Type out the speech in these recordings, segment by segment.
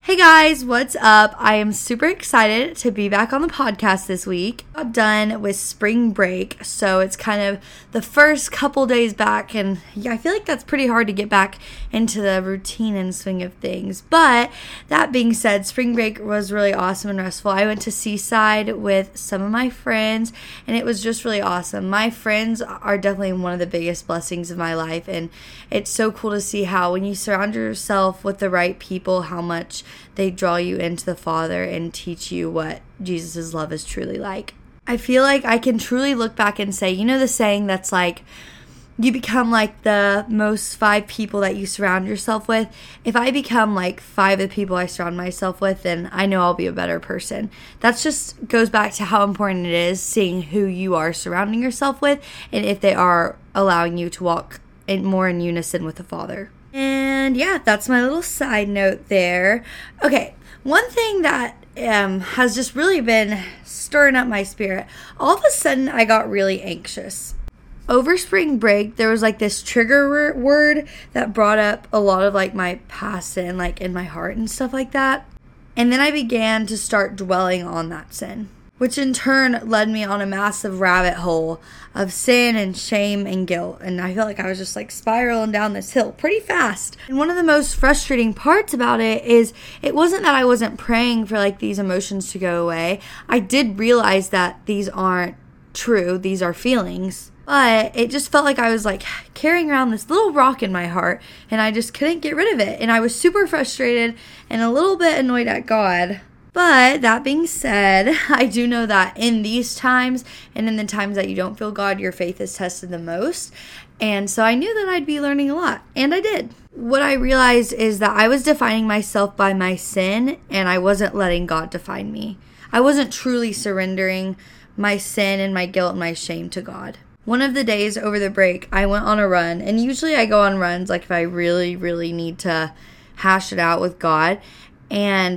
Hey guys, what's up? I am super excited to be back on the podcast this week. I got done with spring break, so it's kind of the first couple days back, and yeah, I feel like that's pretty hard to get back into the routine and swing of things. But that being said, spring break was really awesome and restful. I went to Seaside with some of my friends, and it was just really awesome. My friends are definitely one of the biggest blessings of my life, and it's so cool to see how when you surround yourself with the right people, how much they draw you into the Father and teach you what Jesus' love is truly like. I feel like I can truly look back and say, you know the saying that's like, you become like the most 5 people that you surround yourself with. If I become like 5 of the people I surround myself with, then I know I'll be a better person. That just goes back to how important it is seeing who you are surrounding yourself with and if they are allowing you to walk more in unison with the Father. And yeah, that's my little side note there. Okay, one thing that has just really been stirring up my spirit. All of a sudden, I got really anxious. Over spring break, there was like this trigger word that brought up a lot of like my past sin, like in my heart and stuff like that. And then I began to start dwelling on that sin, which in turn led me on a massive rabbit hole of sin and shame and guilt. And I felt like I was just like spiraling down this hill pretty fast. And one of the most frustrating parts about it is it wasn't that I wasn't praying for like these emotions to go away. I did realize that these aren't true. These are feelings. But it just felt like I was like carrying around this little rock in my heart and I just couldn't get rid of it. And I was super frustrated and a little bit annoyed at God. But that being said, I do know that in these times and in the times that you don't feel God, your faith is tested the most. And so I knew that I'd be learning a lot, and I did. What I realized is that I was defining myself by my sin, and I wasn't letting God define me. I wasn't truly surrendering my sin and my guilt and my shame to God. One of the days over the break, I went on a run, and usually I go on runs like if I really, really need to hash it out with God, and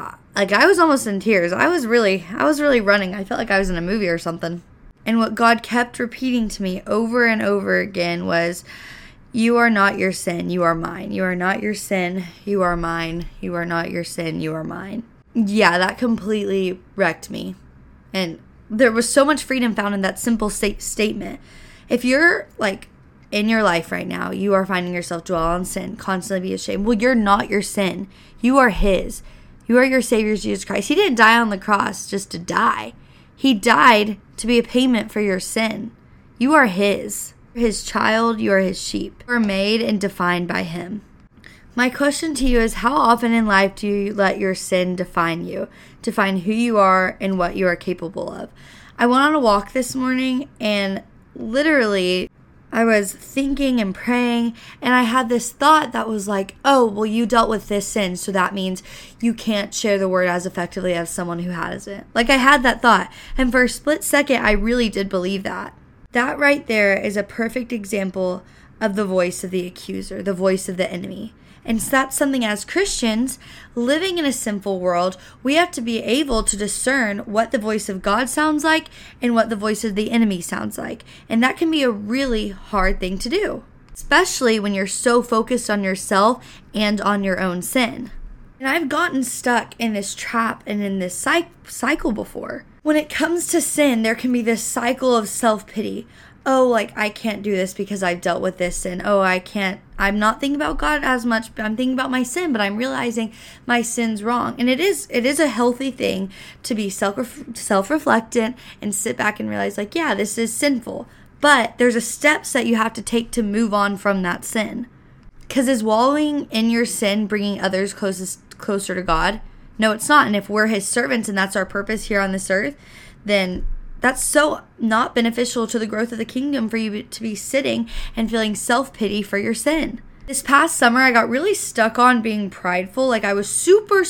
I was almost in tears. I was really running. I felt like I was in a movie or something. And what God kept repeating to me over and over again was, you are not your sin, you are mine. You are not your sin, you are mine. You are not your sin, you are mine. Yeah, that completely wrecked me. And there was so much freedom found in that simple statement. If you're like in your life right now, you are finding yourself dwell on sin, constantly be ashamed. Well, you're not your sin. You are His. You are your Savior, Jesus Christ. He didn't die on the cross just to die. He died to be a payment for your sin. You are His child. You are His sheep. You are made and defined by Him. My question to you is, how often in life do you let your sin define you, define who you are and what you are capable of? I went on a walk this morning and literally I was thinking and praying, and I had this thought that was like, oh, well, you dealt with this sin, so that means you can't share the word as effectively as someone who hasn't. Like, I had that thought, and for a split second, I really did believe that. That right there is a perfect example of the voice of the accuser, the voice of the enemy. And so that's something as Christians, living in a sinful world, we have to be able to discern what the voice of God sounds like and what the voice of the enemy sounds like. And that can be a really hard thing to do, especially when you're so focused on yourself and on your own sin. And I've gotten stuck in this trap and in this cycle before. When it comes to sin, there can be this cycle of self-pity. Oh, like, I can't do this because I've dealt with this sin. Oh, I'm not thinking about God as much, but I'm thinking about my sin, but I'm realizing my sin's wrong. And it is a healthy thing to be self-reflectant and sit back and realize, like, yeah, this is sinful. But there's a steps that you have to take to move on from that sin. Because is wallowing in your sin bringing others closer to God? No, it's not. And if we're His servants and that's our purpose here on this earth, then that's so not beneficial to the growth of the kingdom for you to be sitting and feeling self-pity for your sin. This past summer, I got really stuck on being prideful. Like, I was super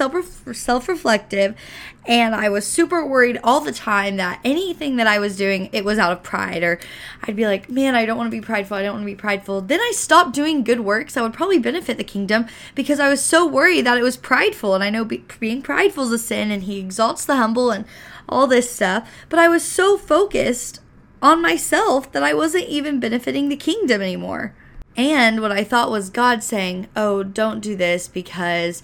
self-reflective, and I was super worried all the time that anything that I was doing, it was out of pride. Or I'd be like, man, I don't want to be prideful. I don't want to be prideful. Then I stopped doing good works that would probably benefit the kingdom because I was so worried that it was prideful. And I know being prideful is a sin, and He exalts the humble and all this stuff. But I was so focused on myself that I wasn't even benefiting the kingdom anymore. And what I thought was God saying, oh, don't do this because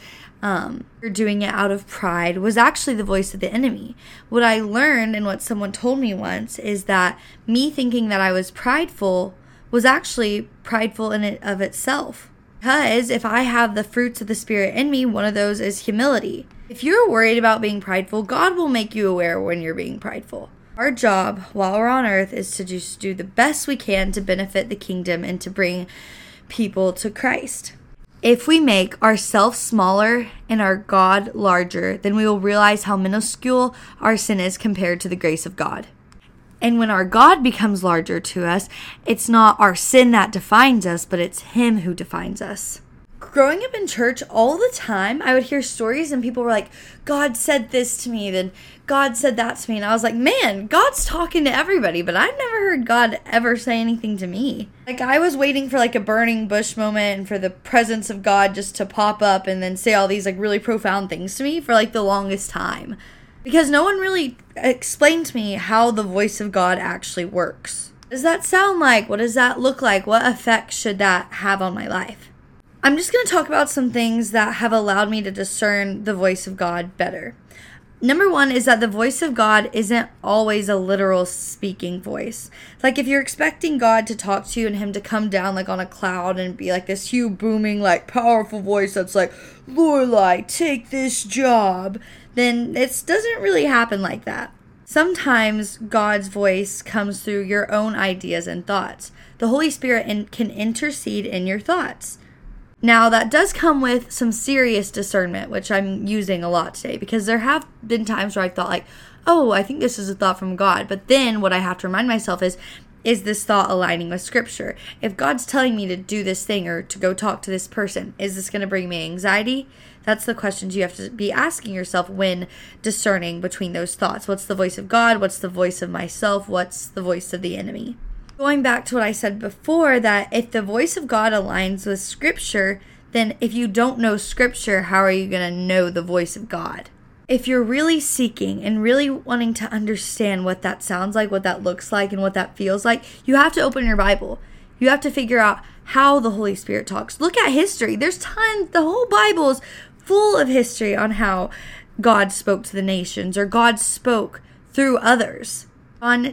or doing it out of pride was actually the voice of the enemy. What I learned and what someone told me once is that me thinking that I was prideful was actually prideful in it of itself. Because if I have the fruits of the Spirit in me, one of those is humility. If you're worried about being prideful, God will make you aware when you're being prideful. Our job while we're on earth is to just do the best we can to benefit the kingdom and to bring people to Christ. If we make ourselves smaller and our God larger, then we will realize how minuscule our sin is compared to the grace of God. And when our God becomes larger to us, it's not our sin that defines us, but it's Him who defines us. Growing up in church all the time, I would hear stories and people were like, God said this to me, then God said that to me. And I was like, man, God's talking to everybody, but I've never heard God ever say anything to me. Like, I was waiting for like a burning bush moment and for the presence of God just to pop up and then say all these like really profound things to me for like the longest time. Because no one really explained to me how the voice of God actually works. What does that sound like? What does that look like? What effect should that have on my life? I'm just going to talk about some things that have allowed me to discern the voice of God better. Number one is that the voice of God isn't always a literal speaking voice. Like if you're expecting God to talk to you and Him to come down like on a cloud and be like this huge booming like powerful voice that's like, Lorelai, take this job, then it doesn't really happen like that. Sometimes God's voice comes through your own ideas and thoughts. The Holy Spirit can intercede in your thoughts. Now, that does come with some serious discernment, which I'm using a lot today, because there have been times where I've thought like, oh, I think this is a thought from God. But then what I have to remind myself is this thought aligning with Scripture? If God's telling me to do this thing or to go talk to this person, is this going to bring me anxiety? That's the questions you have to be asking yourself when discerning between those thoughts. What's the voice of God? What's the voice of myself? What's the voice of the enemy? Going back to what I said before, that if the voice of God aligns with Scripture, then if you don't know Scripture, how are you going to know the voice of God? If you're really seeking and really wanting to understand what that sounds like, what that looks like, and what that feels like, you have to open your Bible. You have to figure out how the Holy Spirit talks. Look at history. There's tons. The whole Bible is full of history on how God spoke to the nations or God spoke through others. John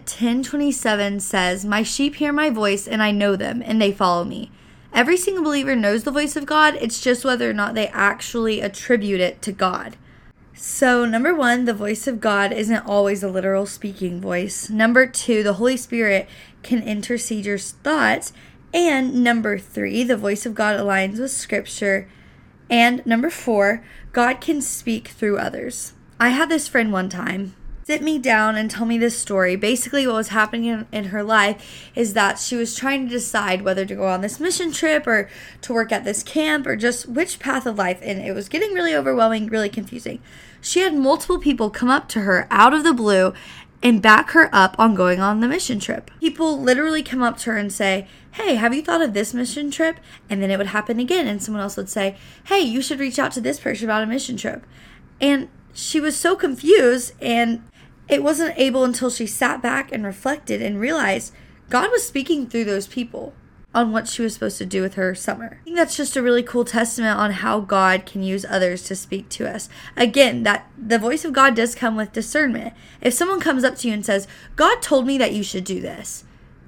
10:27 says, "My sheep hear my voice, and I know them, and they follow me." Every single believer knows the voice of God. It's just whether or not they actually attribute it to God. So, number one, the voice of God isn't always a literal speaking voice. Number two, the Holy Spirit can intercede your thoughts. And number three, the voice of God aligns with Scripture. And number four, God can speak through others. I had this friend one time sit me down and tell me this story. Basically, what was happening in her life is that she was trying to decide whether to go on this mission trip or to work at this camp or just which path of life. And it was getting really overwhelming, really confusing. She had multiple people come up to her out of the blue and back her up on going on the mission trip. People literally come up to her and say, "Hey, have you thought of this mission trip?" And then it would happen again. And someone else would say, "Hey, you should reach out to this person about a mission trip." And she was so confused, and it wasn't able until she sat back and reflected and realized God was speaking through those people on what she was supposed to do with her summer. I think that's just a really cool testament on how God can use others to speak to us. Again, that the voice of God does come with discernment. If someone comes up to you and says, "God told me that you should do this,"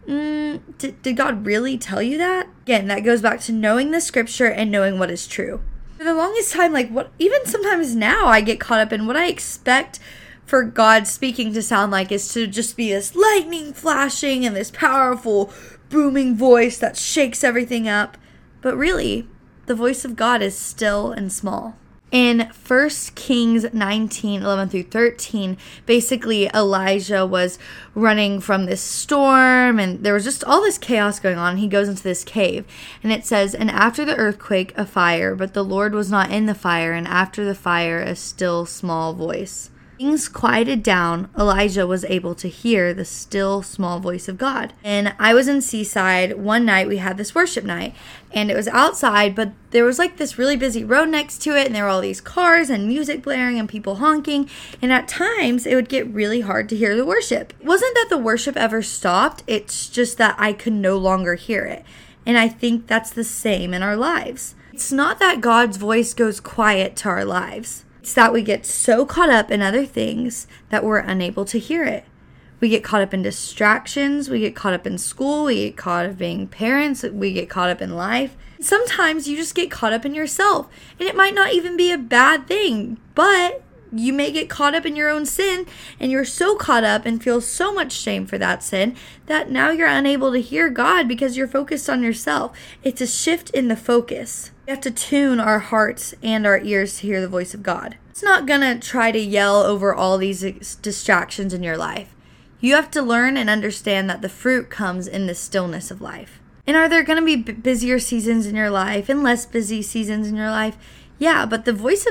did God really tell you that? Again, that goes back to knowing the Scripture and knowing what is true. For the longest time, even sometimes now, I get caught up in what I expect for God speaking to sound like is to just be this lightning flashing and this powerful booming voice that shakes everything up. But really, the voice of God is still and small. In 1 Kings 19:11-13, basically Elijah was running from this storm and there was just all this chaos going on. He goes into this cave and it says, "And after the earthquake, a fire, but the Lord was not in the fire, and after the fire, a still small voice." Things quieted down, Elijah was able to hear the still small voice of God. And I was in Seaside. One night we had this worship night and it was outside, but there was like this really busy road next to it and there were all these cars and music blaring and people honking. And at times it would get really hard to hear the worship. It wasn't that the worship ever stopped. It's just that I could no longer hear it. And I think that's the same in our lives. It's not that God's voice goes quiet to our lives. It's that we get so caught up in other things that we're unable to hear it. We get caught up in distractions. We get caught up in school. We get caught up being parents. We get caught up in life. Sometimes you just get caught up in yourself. And it might not even be a bad thing, but you may get caught up in your own sin, and you're so caught up and feel so much shame for that sin that now you're unable to hear God because you're focused on yourself. It's a shift in the focus. We have to tune our hearts and our ears to hear the voice of God. It's not going to try to yell over all these distractions in your life. You have to learn and understand that the fruit comes in the stillness of life. And are there going to be busier seasons in your life and less busy seasons in your life? Yeah, but the voice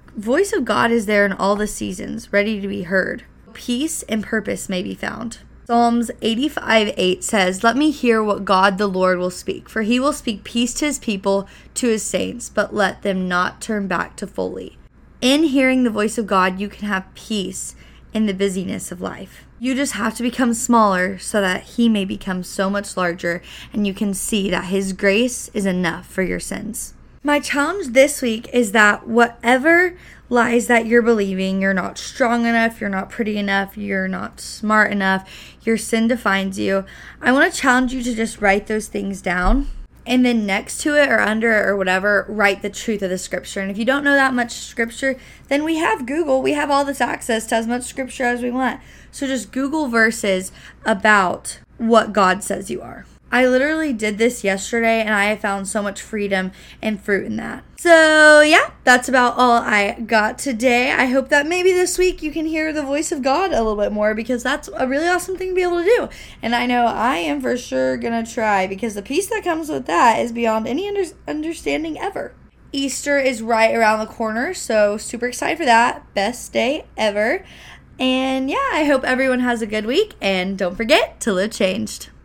of God is there in all the seasons, ready to be heard. Peace and purpose may be found. Psalms 85:8 says, "Let me hear what God the Lord will speak, for he will speak peace to his people, to his saints, but let them not turn back to folly." In hearing the voice of God, you can have peace in the busyness of life. You just have to become smaller so that he may become so much larger, and you can see that his grace is enough for your sins. My challenge this week is that whatever lies that you're believing, you're not strong enough, you're not pretty enough, you're not smart enough, your sin defines you, I want to challenge you to just write those things down. And then next to it or under it or whatever, write the truth of the scripture. And if you don't know that much scripture, then we have Google. We have all this access to as much scripture as we want. So just Google verses about what God says you are. I literally did this yesterday, and I have found so much freedom and fruit in that. So yeah, that's about all I got today. I hope that maybe this week you can hear the voice of God a little bit more, because that's a really awesome thing to be able to do. And I know I am for sure going to try, because the peace that comes with that is beyond any understanding ever. Easter is right around the corner, so super excited for that. Best day ever. And yeah, I hope everyone has a good week, and don't forget to live changed.